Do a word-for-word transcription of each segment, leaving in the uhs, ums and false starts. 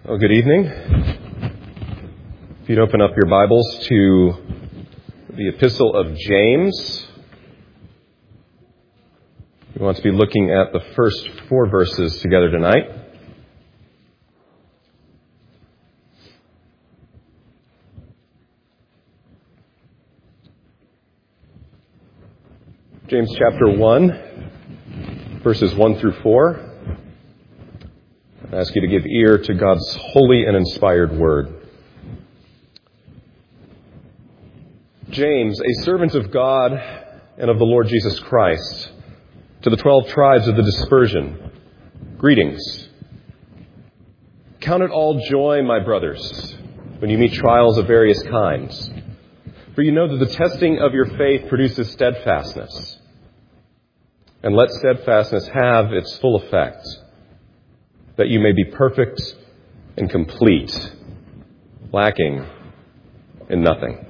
Well, good evening. If you'd open up your Bibles to the Epistle of James, we want to be looking at the first four verses together tonight. James chapter one, verses one through four. I ask you to give ear to God's holy and inspired word. James, a servant of God and of the Lord Jesus Christ, to the twelve tribes of the dispersion, greetings. Count it all joy, my brothers, when you meet trials of various kinds. For you know that the testing of your faith produces steadfastness. And let steadfastness have its full effect, that you may be perfect and complete, lacking in nothing.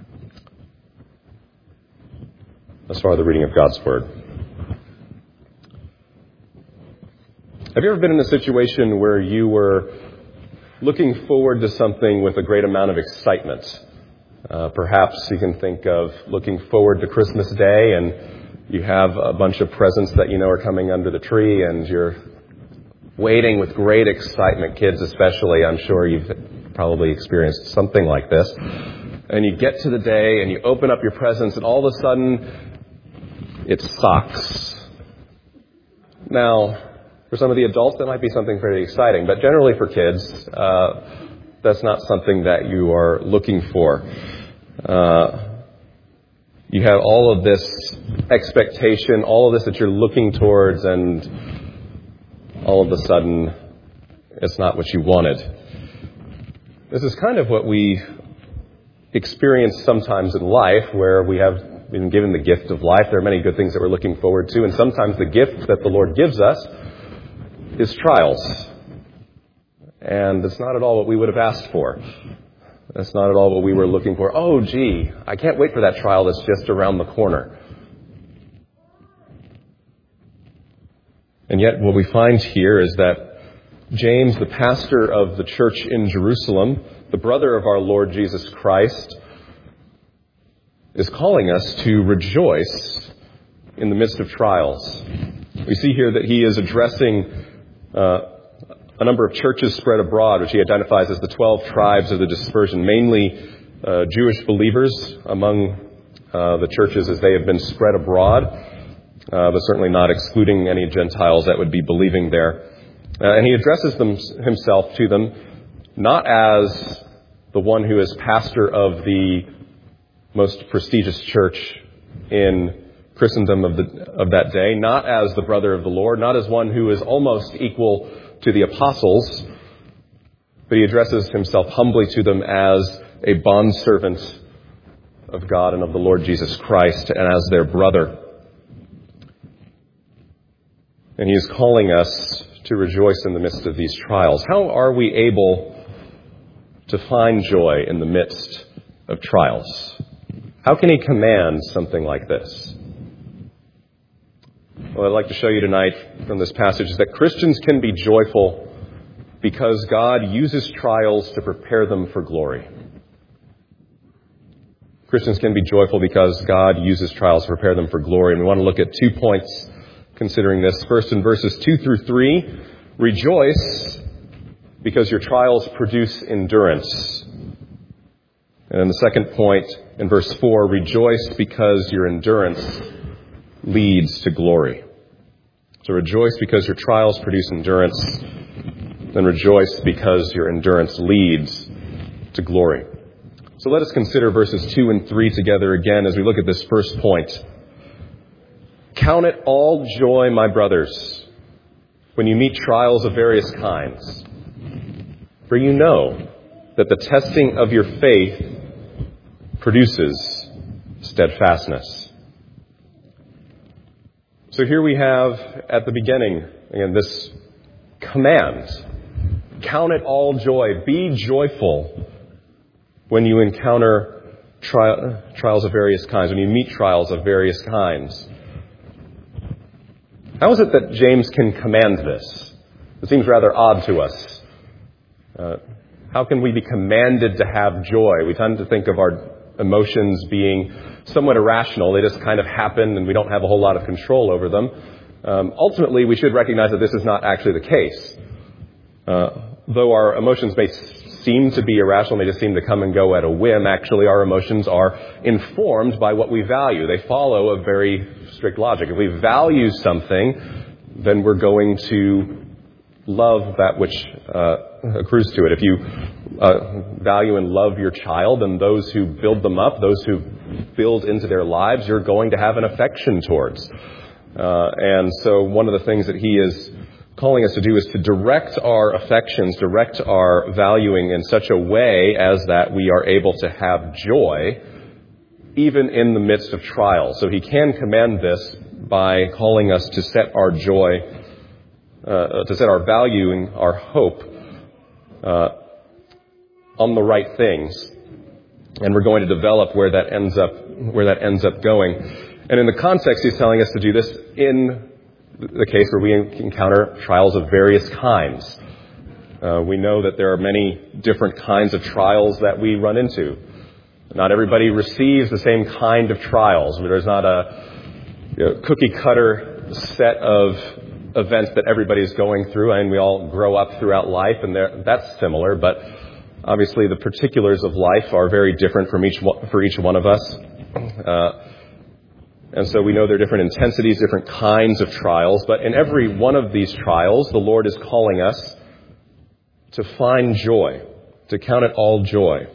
Thus far, the reading of God's Word. Have you ever been in a situation where you were looking forward to something with a great amount of excitement? Uh, perhaps you can think of looking forward to Christmas Day, and you have a bunch of presents that you know are coming under the tree, and you're waiting with great excitement. Kids especially, I'm sure you've probably experienced something like this. And you get to the day and you open up your presents and all of a sudden it's socks. Now, for some of the adults that might be something pretty exciting, but generally for kids, uh, that's not something that you are looking for. Uh, you have all of this expectation, all of this that you're looking towards, and all of a sudden, it's not what you wanted. This is kind of what we experience sometimes in life, where we have been given the gift of life. There are many good things that we're looking forward to, and sometimes the gift that the Lord gives us is trials. And it's not at all what we would have asked for. That's not at all what we were looking for. Oh, gee, I can't wait for that trial that's just around the corner. And yet what we find here is that James, the pastor of the church in Jerusalem, the brother of our Lord Jesus Christ, is calling us to rejoice in the midst of trials. We see here that he is addressing uh, a number of churches spread abroad, which he identifies as the twelve tribes of the dispersion, mainly uh, Jewish believers among uh, the churches as they have been spread abroad. Uh, but certainly not excluding any Gentiles that would be believing there. Uh, and he addresses them, himself to them not as the one who is pastor of the most prestigious church in Christendom of, the, of that day, not as the brother of the Lord, not as one who is almost equal to the apostles, but he addresses himself humbly to them as a bondservant of God and of the Lord Jesus Christ, and as their brother. And he is calling us to rejoice in the midst of these trials. How are we able to find joy in the midst of trials? How can he command something like this? Well, I'd like to show you tonight from this passage is that Christians can be joyful because God uses trials to prepare them for glory. Christians can be joyful because God uses trials to prepare them for glory. And we want to look at two points considering this. First, in verses two through three, rejoice because your trials produce endurance. And then the second point, in verse four, rejoice because your endurance leads to glory. So rejoice because your trials produce endurance, then rejoice because your endurance leads to glory. So let us consider verses two and three together again as we look at this first point. Count it all joy, my brothers, when you meet trials of various kinds. For you know that the testing of your faith produces steadfastness. So here we have at the beginning, again, this command. Count it all joy. Be joyful when you encounter tri- trials of various kinds, when you meet trials of various kinds. How is it that James can command this? It seems rather odd to us. Uh, how can we be commanded to have joy? We tend to think of our emotions being somewhat irrational. They just kind of happen and we don't have a whole lot of control over them. Um, ultimately, we should recognize that this is not actually the case. Uh, though our emotions may seem to be irrational, they just seem to come and go at a whim, actually our emotions are informed by what we value. They follow a very strict logic. If we value something, then we're going to love that which uh, accrues to it. If you uh, value and love your child and those who build them up, those who build into their lives, you're going to have an affection towards. Uh, and so one of the things that he is calling us to do is to direct our affections, direct our valuing in such a way as that we are able to have joy even in the midst of trials. So he can command this by calling us to set our joy, uh, to set our valuing, our hope uh, on the right things. And we're going to develop where that ends up, where that ends up going. And in the context, he's telling us to do this in the case where we encounter trials of various kinds. Uh, we know that there are many different kinds of trials that we run into. Not everybody receives the same kind of trials. There's not a you know, cookie-cutter set of events that everybody's going through, and we all grow up throughout life, and that's similar. But obviously, the particulars of life are very different from each one, for each one of us. Uh, And so we know there are different intensities, different kinds of trials. But in every one of these trials, the Lord is calling us to find joy, to count it all joy.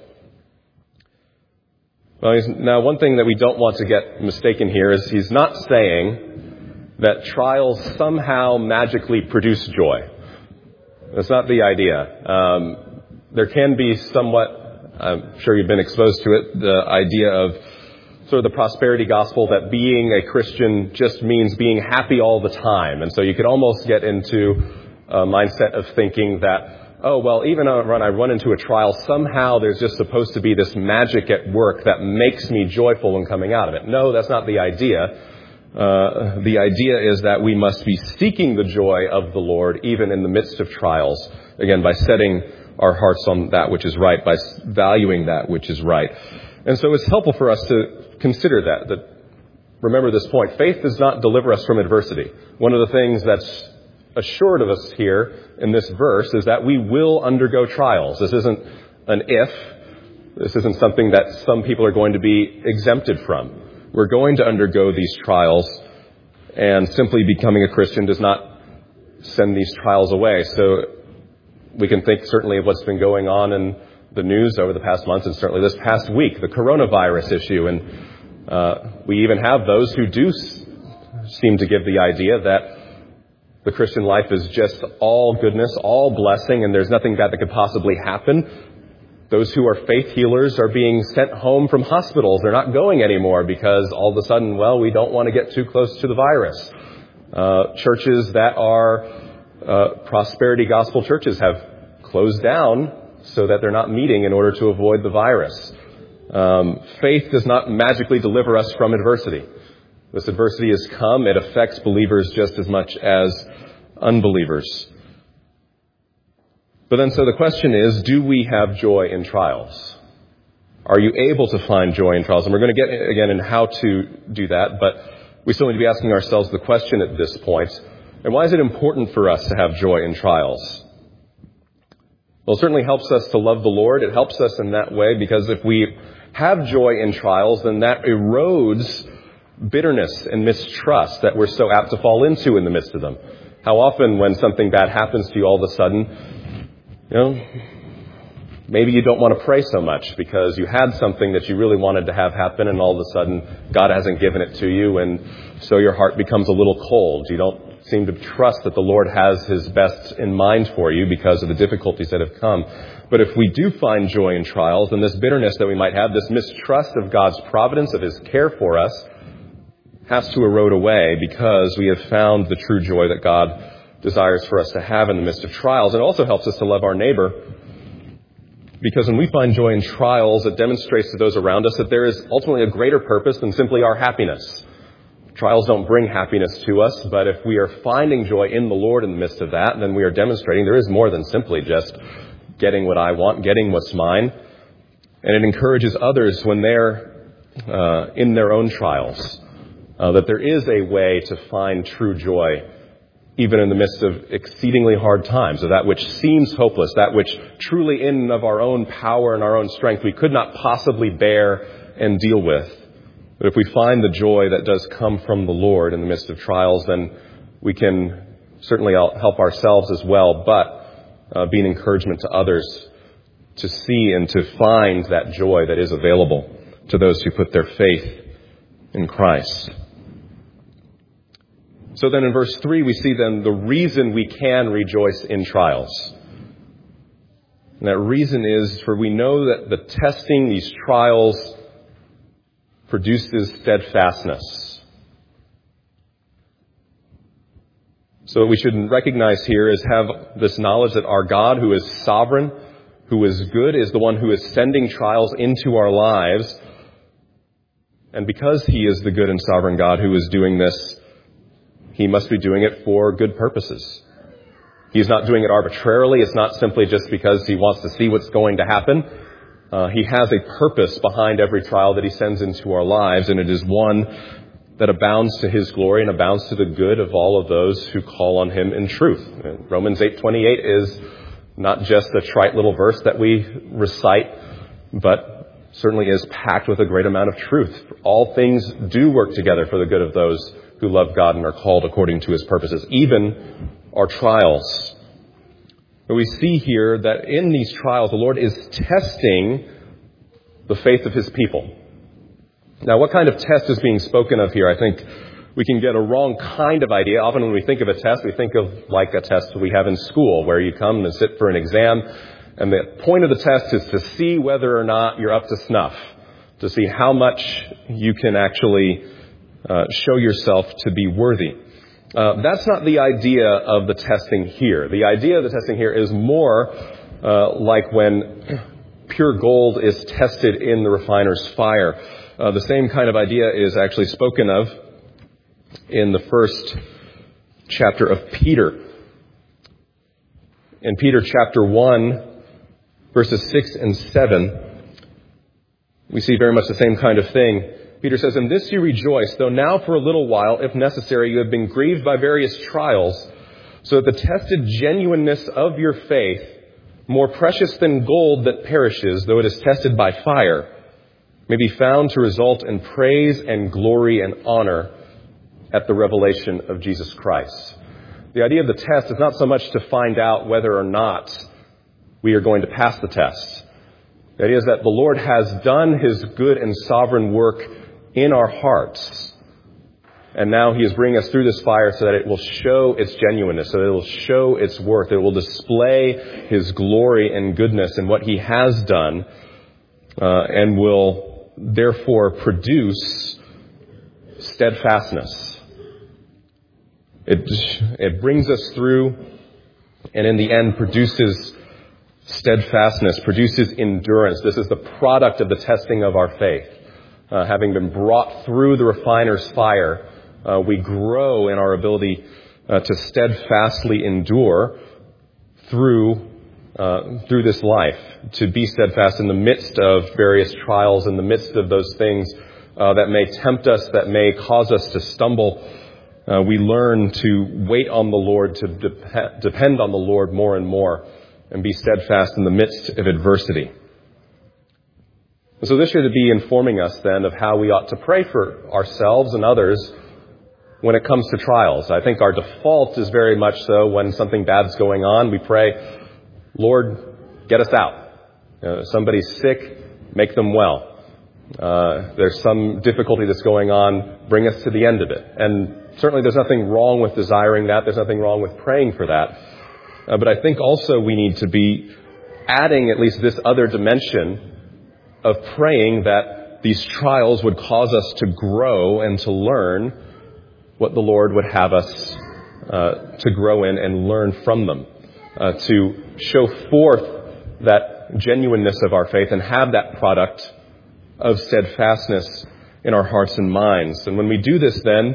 Well, now, one thing that we don't want to get mistaken here is he's not saying that trials somehow magically produce joy. That's not the idea. Um, there can be somewhat, I'm sure you've been exposed to it, the idea of sort of the prosperity gospel that being a Christian just means being happy all the time. And so you could almost get into a mindset of thinking that, oh, well, even when I run into a trial, somehow there's just supposed to be this magic at work that makes me joyful when coming out of it. No, that's not the idea. Uh, the idea is that we must be seeking the joy of the Lord even in the midst of trials. Again, by setting our hearts on that which is right, by valuing that which is right. And so it's helpful for us to consider that, that remember this point. Faith does not deliver us from adversity. One of the things that's assured of us here in this verse is that we will undergo trials. This isn't an if. This isn't something that some people are going to be exempted from. We're going to undergo these trials, and simply becoming a Christian does not send these trials away. So we can think certainly of what's been going on in the news over the past months, and certainly this past week, the coronavirus issue. And uh, we even have those who do s- seem to give the idea that the Christian life is just all goodness, all blessing, and there's nothing bad that could possibly happen. Those who are faith healers are being sent home from hospitals. They're not going anymore because all of a sudden, well, we don't want to get too close to the virus. Uh, churches that are uh, prosperity gospel churches have closed down so that they're not meeting in order to avoid the virus. Um, faith does not magically deliver us from adversity. This adversity has come. It affects believers just as much as unbelievers. But then, so the question is, do we have joy in trials? Are you able to find joy in trials? And we're going to get, again, in how to do that, but we still need to be asking ourselves the question at this point. And why is it important for us to have joy in trials? Well, it certainly helps us to love the Lord. It helps us in that way because if we have joy in trials, then that erodes bitterness and mistrust that we're so apt to fall into in the midst of them. How often when something bad happens to you all of a sudden, you know, maybe you don't want to pray so much because you had something that you really wanted to have happen and all of a sudden God hasn't given it to you, and so your heart becomes a little cold. You don't seem to trust that the Lord has His best in mind for you because of the difficulties that have come. But if we do find joy in trials, then this bitterness that we might have, this mistrust of God's providence, of His care for us, has to erode away because we have found the true joy that God desires for us to have in the midst of trials. It also helps us to love our neighbor because when we find joy in trials, it demonstrates to those around us that there is ultimately a greater purpose than simply our happiness. Trials don't bring happiness to us, but if we are finding joy in the Lord in the midst of that, then we are demonstrating there is more than simply just getting what I want, getting what's mine. And it encourages others when they're uh, in their own trials, uh, that there is a way to find true joy, even in the midst of exceedingly hard times, of that which seems hopeless, that which truly in and of our own power and our own strength we could not possibly bear and deal with. But if we find the joy that does come from the Lord in the midst of trials, then we can certainly help ourselves as well, but uh, be an encouragement to others to see and to find that joy that is available to those who put their faith in Christ. So then in verse three, we see then the reason we can rejoice in trials. And that reason is, for we know that the testing, these trials, produces steadfastness. So what we should recognize here is have this knowledge that our God, who is sovereign, who is good, is the one who is sending trials into our lives. And because he is the good and sovereign God who is doing this, he must be doing it for good purposes. He's not doing it arbitrarily. It's not simply just because he wants to see what's going to happen. Uh, he has a purpose behind every trial that he sends into our lives, and it is one that abounds to his glory and abounds to the good of all of those who call on him in truth. And Romans eight twenty-eight is not just a trite little verse that we recite, but certainly is packed with a great amount of truth. All things do work together for the good of those who love God and are called according to his purposes, even our trials. But we see here that in these trials, the Lord is testing the faith of his people. Now, what kind of test is being spoken of here? I think we can get a wrong kind of idea. Often when we think of a test, we think of like a test we have in school, where you come and sit for an exam, and the point of the test is to see whether or not you're up to snuff, to see how much you can actually uh, show yourself to be worthy. Uh, that's not the idea of the testing here. The idea of the testing here is more uh, like when pure gold is tested in the refiner's fire. Uh, the same kind of idea is actually spoken of in the first chapter of Peter. In Peter chapter one, verses six and seven, we see very much the same kind of thing. Peter says, "In this you rejoice, though now for a little while, if necessary, you have been grieved by various trials, so that the tested genuineness of your faith, more precious than gold that perishes, though it is tested by fire, may be found to result in praise and glory and honor at the revelation of Jesus Christ." The idea of the test is not so much to find out whether or not we are going to pass the test. The idea is that the Lord has done his good and sovereign work in our hearts. And now he is bringing us through this fire so that it will show its genuineness, so that it will show its worth. It will display his glory and goodness in what he has done, uh, and will therefore produce steadfastness. It, it brings us through, and in the end produces steadfastness, produces endurance. This is the product of the testing of our faith. Uh, having been brought through the refiner's fire, uh, we grow in our ability uh, to steadfastly endure through uh, through this life, to be steadfast in the midst of various trials, in the midst of those things uh, that may tempt us, that may cause us to stumble. Uh, we learn to wait on the Lord, to dep- depend on the Lord more and more, and be steadfast in the midst of adversity. So this should be informing us then of how we ought to pray for ourselves and others when it comes to trials. I think our default is very much so when something bad's going on, we pray, Lord, get us out. Uh, somebody's sick, make them well. Uh, there's some difficulty that's going on, bring us to the end of it. And certainly there's nothing wrong with desiring that. There's nothing wrong with praying for that. Uh, but I think also we need to be adding at least this other dimension of praying that these trials would cause us to grow and to learn what the Lord would have us uh, to grow in and learn from them, uh, to show forth that genuineness of our faith and have that product of steadfastness in our hearts and minds. And when we do this, then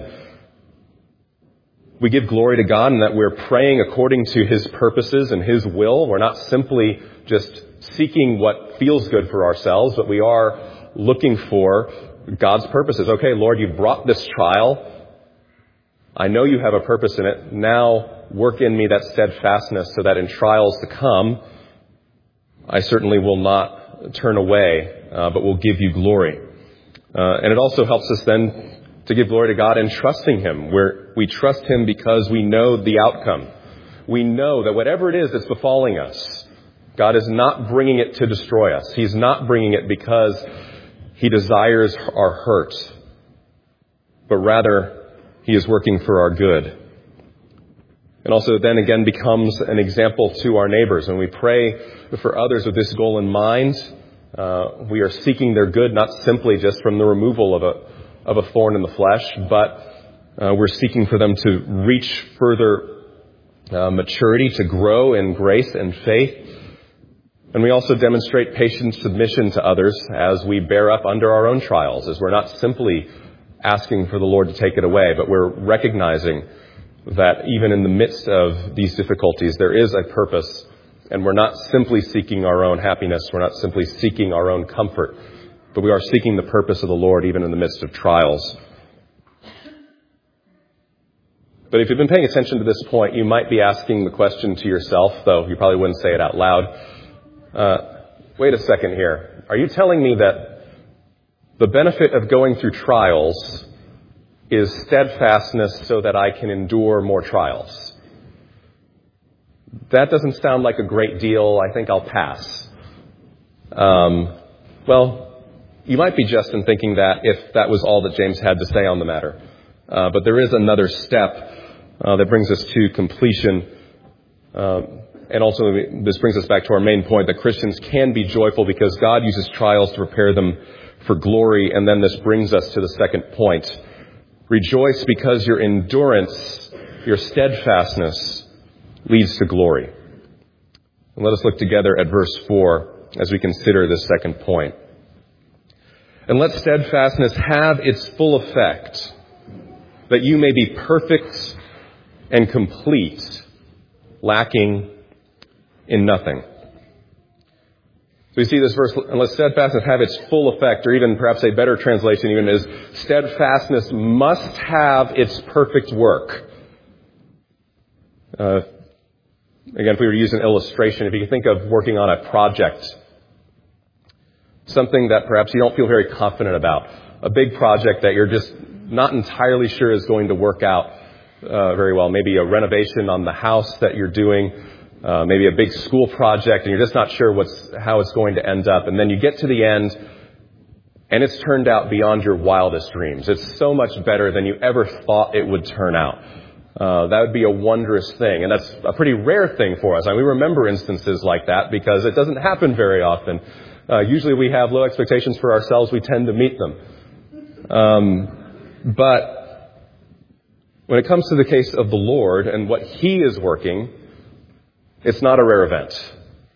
we give glory to God in that we're praying according to his purposes and his will. We're not simply just seeking what feels good for ourselves, but we are looking for God's purposes. Okay, Lord, you brought this trial. I know you have a purpose in it. Now work in me that steadfastness so that in trials to come, I certainly will not turn away, uh, but will give you glory. Uh, and it also helps us then to give glory to God in trusting Him, where we trust Him because we know the outcome. We know that whatever it is that's befalling us, God is not bringing it to destroy us. He's not bringing it because He desires our hurt, but rather He is working for our good. And also then again becomes an example to our neighbors. When we pray for others with this goal in mind, uh, we are seeking their good, not simply just from the removal of a of a thorn in the flesh, but uh, we're seeking for them to reach further uh, maturity, to grow in grace and faith. And we also demonstrate patient submission to others as we bear up under our own trials, as we're not simply asking for the Lord to take it away, but we're recognizing that even in the midst of these difficulties, there is a purpose, and we're not simply seeking our own happiness, we're not simply seeking our own comfort, but we are seeking the purpose of the Lord even in the midst of trials. But if you've been paying attention to this point, you might be asking the question to yourself, though you probably wouldn't say it out loud. Uh, wait a second here. Are you telling me that the benefit of going through trials is steadfastness so that I can endure more trials? That doesn't sound like a great deal. I think I'll pass. Um, well, you might be just in thinking that if that was all that James had to say on the matter. Uh, but there is another step uh, that brings us to completion. Uh, and also, this brings us back to our main point, that Christians can be joyful because God uses trials to prepare them for glory. And then this brings us to the second point. Rejoice because your endurance, your steadfastness, leads to glory. And let us look together at verse four as we consider this second point. And let steadfastness have its full effect, that you may be perfect and complete, lacking in nothing. So we see this verse, and let steadfastness have its full effect, or even perhaps a better translation even is, steadfastness must have its perfect work. Uh, again, if we were to use an illustration, if you could think of working on a project, something that perhaps you don't feel very confident about, a big project that you're just not entirely sure is going to work out uh, very well. Maybe a renovation on the house that you're doing, uh, maybe a big school project, and you're just not sure what's how it's going to end up. And then you get to the end, and it's turned out beyond your wildest dreams. It's so much better than you ever thought it would turn out. Uh, that would be a wondrous thing, and that's a pretty rare thing for us. I mean, we remember instances like that because it doesn't happen very often. Uh, usually we have low expectations for ourselves. We tend to meet them. Um, but when it comes to the case of the Lord and what He is working, it's not a rare event.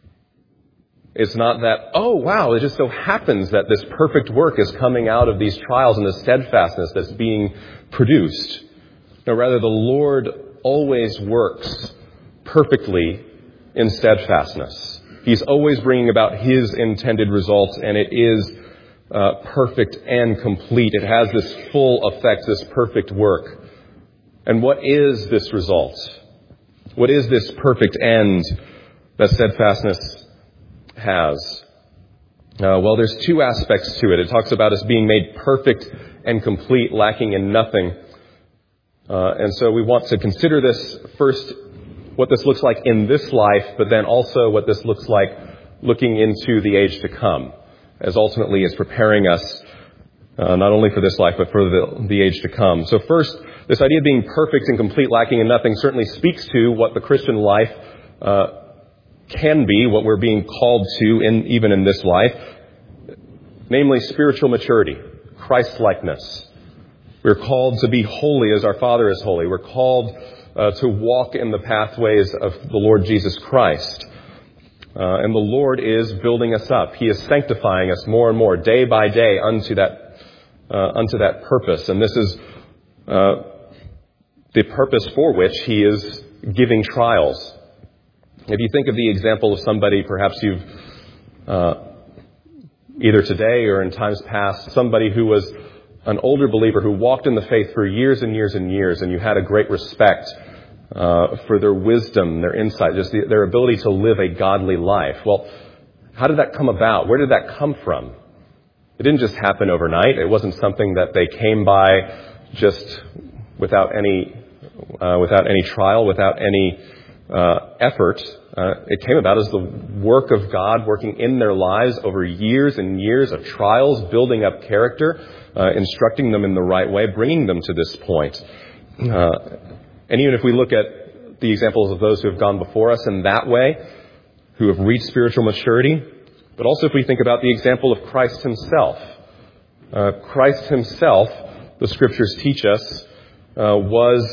It's not that, oh, wow, it just so happens that this perfect work is coming out of these trials and the steadfastness that's being produced. No, rather, the Lord always works perfectly in steadfastness. He's always bringing about His intended results, and it is uh, perfect and complete. It has this full effect, this perfect work. And what is this result? What is this perfect end that steadfastness has? Uh, well, there's two aspects to it. It talks about us being made perfect and complete, lacking in nothing. Uh, and so we want to consider this first, what this looks like in this life, but then also what this looks like looking into the age to come, as ultimately it's preparing us uh, not only for this life, but for the, the age to come. So first, this idea of being perfect and complete, lacking in nothing, certainly speaks to what the Christian life uh, can be, what we're being called to in even in this life, namely spiritual maturity, Christ-likeness. We're called to be holy as our Father is holy. We're called uh, to walk in the pathways of the Lord Jesus Christ. Uh, and the Lord is building us up. He is sanctifying us more and more, day by day, unto that uh, unto that purpose. And this is uh, the purpose for which He is giving trials. If you think of the example of somebody perhaps you've, uh, either today or in times past, somebody who was an older believer who walked in the faith for years and years and years, and you had a great respect uh, for their wisdom, their insight, just the, their ability to live a godly life. Well, how did that come about? Where did that come from? It didn't just happen overnight. It wasn't something that they came by just without any uh, without any trial, without any uh, effort. Uh, it came about as the work of God working in their lives over years and years of trials, building up character, uh, instructing them in the right way, bringing them to this point. Uh, and even if we look at the examples of those who have gone before us in that way, who have reached spiritual maturity, but also if we think about the example of Christ himself. Uh, Christ himself, the scriptures teach us, uh, was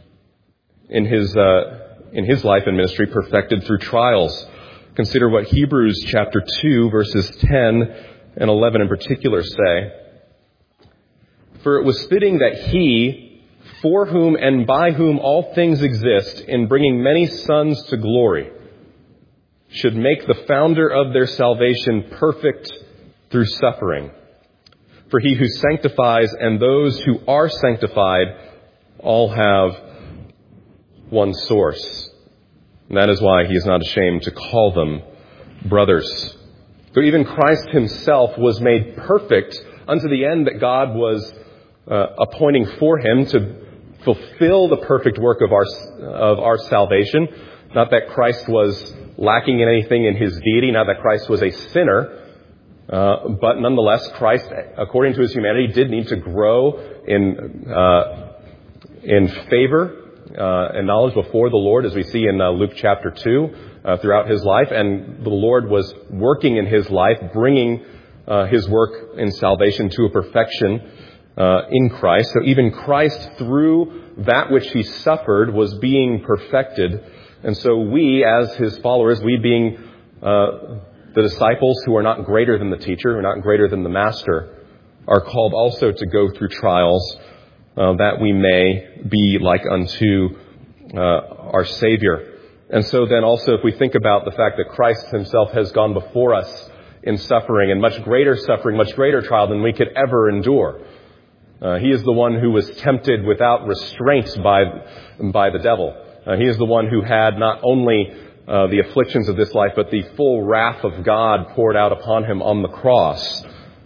in his uh, in his life and ministry perfected through trials. Consider what Hebrews chapter two, verses ten and eleven in particular say. For it was fitting that he, for whom and by whom all things exist, in bringing many sons to glory, should make the founder of their salvation perfect through suffering. For he who sanctifies and those who are sanctified all have one source. And that is why he is not ashamed to call them brothers. So even Christ himself was made perfect unto the end that God was uh, appointing for him to fulfill the perfect work of our of our salvation. Not that Christ was lacking in anything in his deity, not that Christ was a sinner, uh, but nonetheless, Christ, according to his humanity, did need to grow in uh, in favor uh, and knowledge before the Lord, as we see in uh, Luke chapter two, uh, throughout his life. And the Lord was working in his life, bringing uh, his work in salvation to a perfection uh, in Christ. So even Christ, through that which he suffered, was being perfected. And so we, as his followers, we being uh, the disciples who are not greater than the teacher, who are not greater than the master, are called also to go through trials uh, that we may be like unto uh, our Savior. And so then also, if we think about the fact that Christ himself has gone before us in suffering, and much greater suffering, much greater trial than we could ever endure. Uh, he is the one who was tempted without restraint by, by the devil. Uh, he is the one who had not only uh, the afflictions of this life, but the full wrath of God poured out upon him on the cross.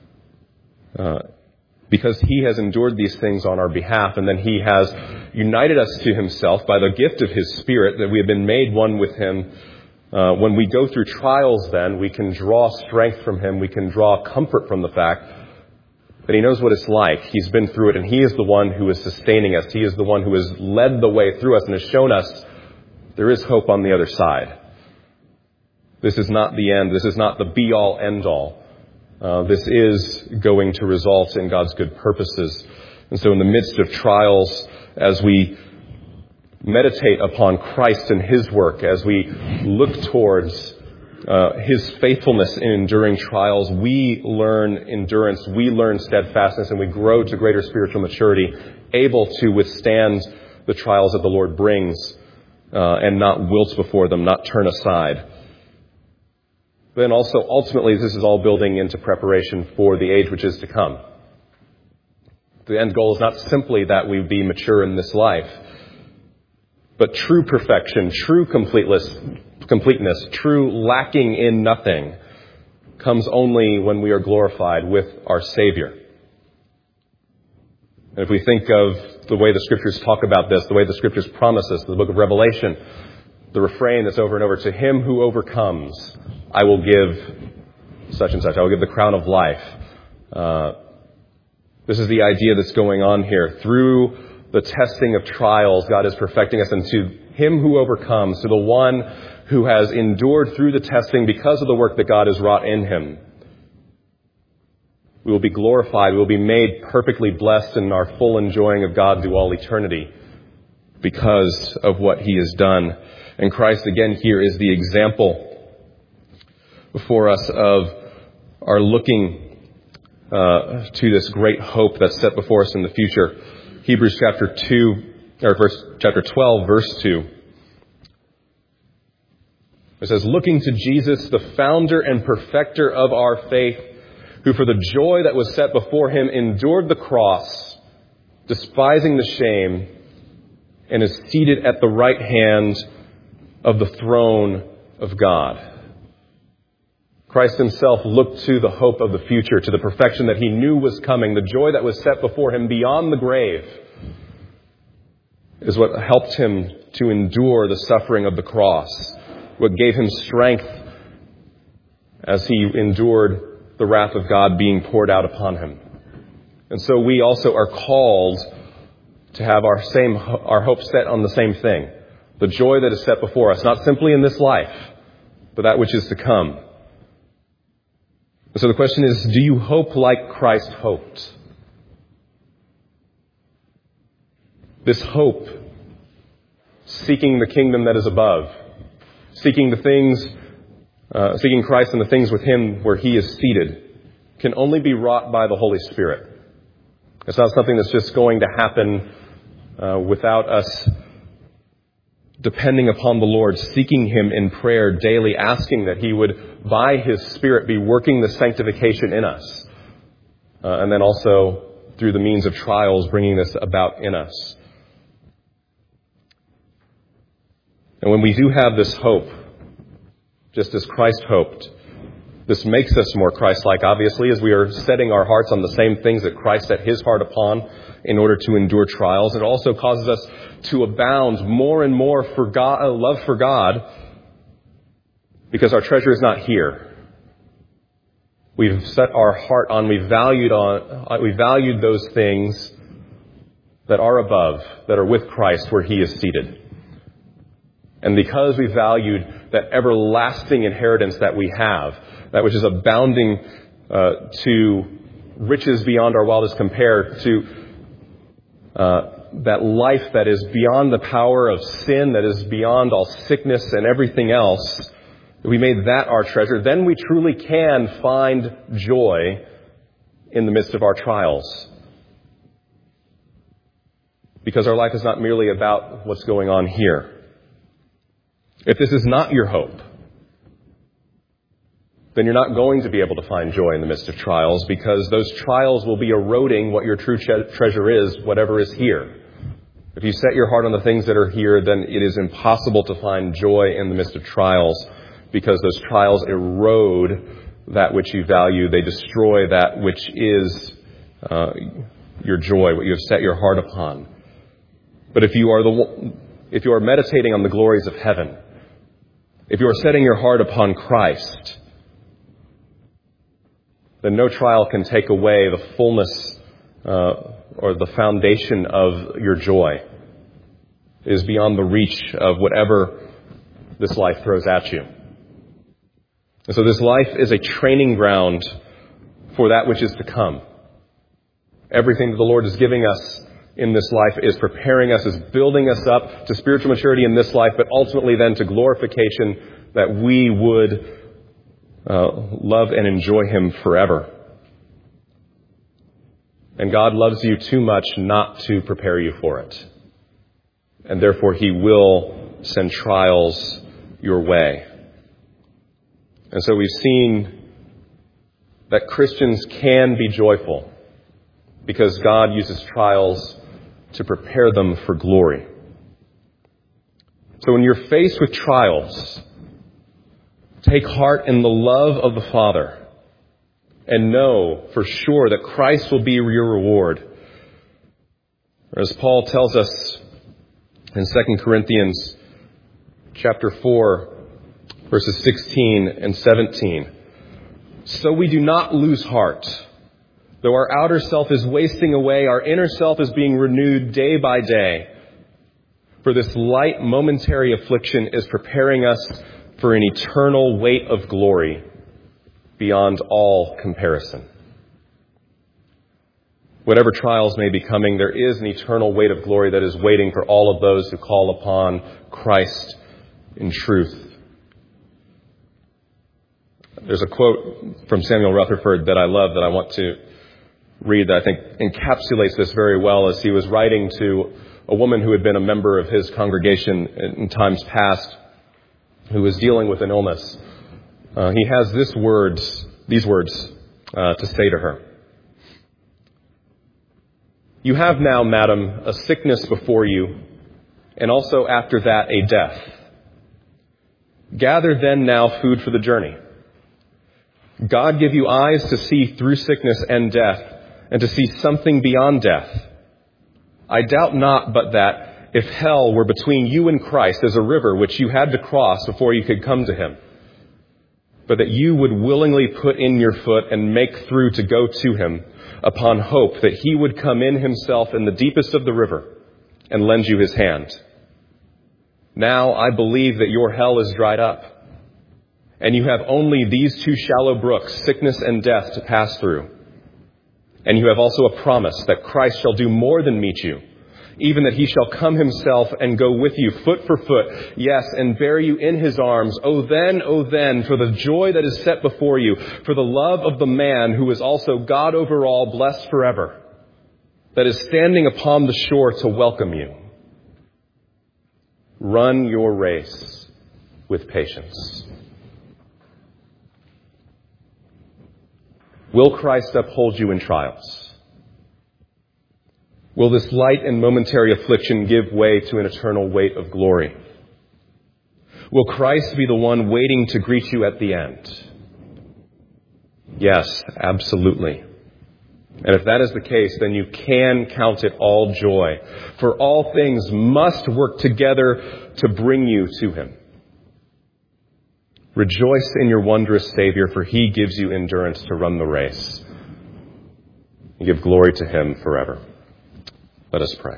Uh, because he has endured these things on our behalf, and then he has united us to himself by the gift of his Spirit, that we have been made one with him. Uh, when we go through trials, then, we can draw strength from him. We can draw comfort from the fact that he knows what it's like. He's been through it, and he is the one who is sustaining us. He is the one who has led the way through us and has shown us there is hope on the other side. This is not the end. This is not the be-all, end-all. Uh, this is going to result in God's good purposes. And so in the midst of trials, as we meditate upon Christ and his work, as we look towards Uh, his faithfulness in enduring trials, we learn endurance, we learn steadfastness, and we grow to greater spiritual maturity, able to withstand the trials that the Lord brings uh, and not wilt before them, not turn aside. Then also, ultimately, this is all building into preparation for the age which is to come. The end goal is not simply that we be mature in this life, but true perfection, true completeness, completeness, true lacking in nothing, comes only when we are glorified with our Savior. And if we think of the way the Scriptures talk about this, the way the Scriptures promise us, the book of Revelation, the refrain that's over and over, to him who overcomes, I will give such and such. I will give the crown of life. Uh, this is the idea that's going on here. Through the testing of trials, God is perfecting us, and to him who overcomes, to the one who has endured through the testing because of the work that God has wrought in him, we will be glorified. We will be made perfectly blessed in our full enjoying of God through all eternity because of what he has done. And Christ, again, here is the example before us of our looking uh, to this great hope that's set before us in the future. Hebrews chapter two, or verse, chapter twelve, verse two. It says, looking to Jesus, the founder and perfecter of our faith, who for the joy that was set before him endured the cross, despising the shame, and is seated at the right hand of the throne of God. Christ himself looked to the hope of the future, to the perfection that he knew was coming. The joy that was set before him beyond the grave is what helped him to endure the suffering of the cross, what gave him strength as he endured the wrath of God being poured out upon him. And so we also are called to have our same our hope set on the same thing, the joy that is set before us, not simply in this life, but that which is to come. And so the question is, do you hope like Christ hoped? This hope, seeking the kingdom that is above, seeking the things, uh, seeking Christ and the things with him where he is seated, can only be wrought by the Holy Spirit. It's not something that's just going to happen uh, without us depending upon the Lord, seeking him in prayer daily, asking that he would, by his Spirit, be working the sanctification in us. Uh, and then also, through the means of trials, bringing this about in us. And when we do have this hope, just as Christ hoped, this makes us more Christ-like, obviously, as we are setting our hearts on the same things that Christ set his heart upon in order to endure trials. It also causes us to abound more and more for God, uh, love for God, because our treasure is not here. We've set our heart on, we've valued on, uh, we valued those things that are above, that are with Christ where he is seated. And because we valued that everlasting inheritance that we have, that which is abounding uh, to riches beyond our wildest compare, to uh, that life that is beyond the power of sin, that is beyond all sickness and everything else, we made that our treasure, then we truly can find joy in the midst of our trials. Because our life is not merely about what's going on here. If this is not your hope, then you're not going to be able to find joy in the midst of trials, because those trials will be eroding what your true tre- treasure is, whatever is here. If you set your heart on the things that are here, then it is impossible to find joy in the midst of trials, because those trials erode that which you value. They destroy that which is uh, your joy, what you have set your heart upon. But if you are the if you are meditating on the glories of heaven, if you are setting your heart upon Christ, then no trial can take away the fullness uh, or the foundation of your joy. It is beyond the reach of whatever this life throws at you. And so this life is a training ground for that which is to come. Everything that the Lord is giving us in this life is preparing us, is building us up to spiritual maturity in this life, but ultimately then to glorification, that we would uh, love and enjoy him forever. And God loves you too much not to prepare you for it. And therefore he will send trials your way. And so we've seen that Christians can be joyful because God uses trials to prepare them for glory. So when you're faced with trials, take heart in the love of the Father and know for sure that Christ will be your reward. As Paul tells us in Second Corinthians chapter four, verses sixteen and seventeen. So we do not lose heart. Though our outer self is wasting away, our inner self is being renewed day by day. For this light momentary affliction is preparing us for an eternal weight of glory beyond all comparison. Whatever trials may be coming, there is an eternal weight of glory that is waiting for all of those who call upon Christ in truth. There's a quote from Samuel Rutherford that I love that I want to read that I think encapsulates this very well, as he was writing to a woman who had been a member of his congregation in times past. who is dealing with an illness, uh, he has this words, these words uh, to say to her. You have now, madam, a sickness before you, and also after that a death. Gather then now food for the journey. God give you eyes to see through sickness and death, and to see something beyond death. I doubt not but that if hell were between you and Christ as a river which you had to cross before you could come to him, but that you would willingly put in your foot and make through to go to him, upon hope that he would come in himself in the deepest of the river and lend you his hand. Now I believe that your hell is dried up, and you have only these two shallow brooks, sickness and death, to pass through. And you have also a promise that Christ shall do more than meet you, even that he shall come himself and go with you foot for foot, yes, and bear you in his arms. Oh then, oh then, for the joy that is set before you, for the love of the man who is also God over all, blessed forever, that is standing upon the shore to welcome you. Run your race with patience. Will Christ uphold you in trials? Will this light and momentary affliction give way to an eternal weight of glory? Will Christ be the one waiting to greet you at the end? Yes, absolutely. And if that is the case, then you can count it all joy, for all things must work together to bring you to him. Rejoice in your wondrous Savior, for he gives you endurance to run the race. You give glory to him forever. Let us pray.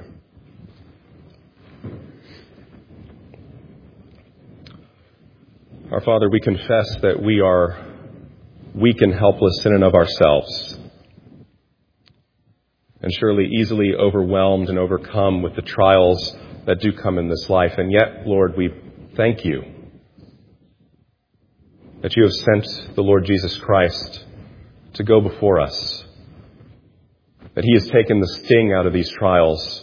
Our Father, we confess that we are weak and helpless in and of ourselves, and surely easily overwhelmed and overcome with the trials that do come in this life. And yet, Lord, we thank you that you have sent the Lord Jesus Christ to go before us, that he has taken the sting out of these trials,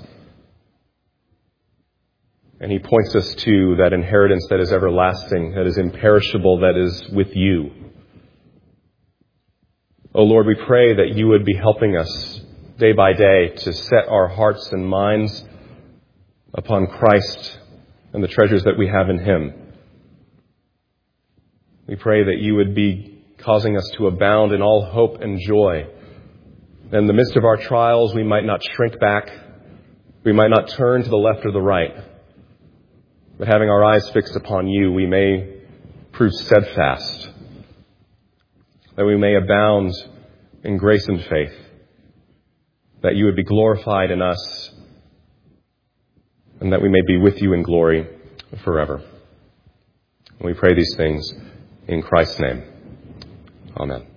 and he points us to that inheritance that is everlasting, that is imperishable, that is with you. Oh Lord, we pray that you would be helping us day by day to set our hearts and minds upon Christ and the treasures that we have in him. We pray that you would be causing us to abound in all hope and joy. In the midst of our trials, we might not shrink back. We might not turn to the left or the right. But having our eyes fixed upon you, we may prove steadfast, that we may abound in grace and faith, that you would be glorified in us, and that we may be with you in glory forever. And we pray these things in Christ's name. Amen.